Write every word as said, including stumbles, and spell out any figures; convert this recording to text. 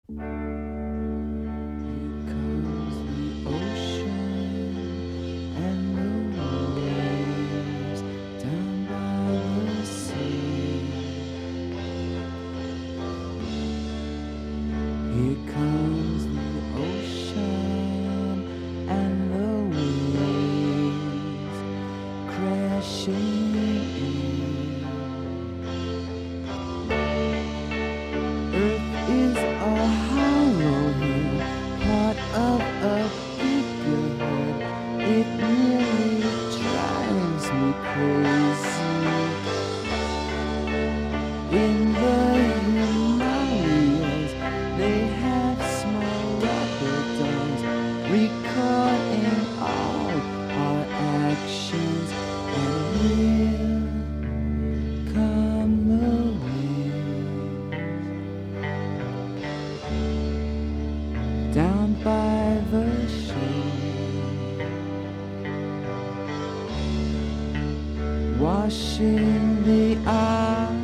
Here comes the ocean and the waves down by the sea. Here comes the ocean and the waves crashing in. Earth is a hollow hill, part of a figurehead. It nearly drives me crazy. In the Himalayas, they have small rubber dolls recording all our actions, and here come the winds down by the shore, washing the eye